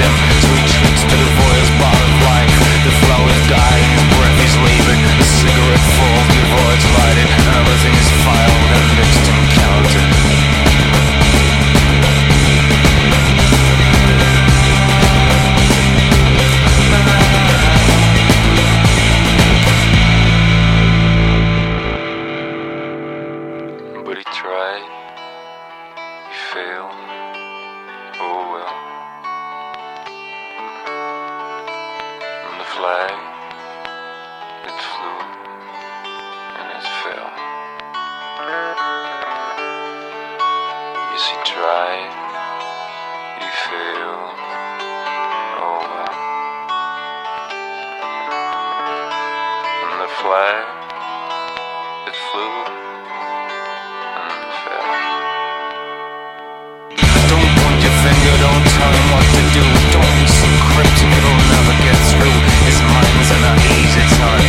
dim sweet trips to the voyeurs bar of life. The flowers die, his breath is leaving. The cigarette falls before it's lighted, and everything is filed and mixed and counted. But he tried, he failed, oh well. And the flag, it flew and it fell. Yes, he tried, he failed, oh well. And the flag, it flew. Don't point your finger, don't tell him what to do. Don't be so cryptic, it'll never get through. His mind's in an easy time.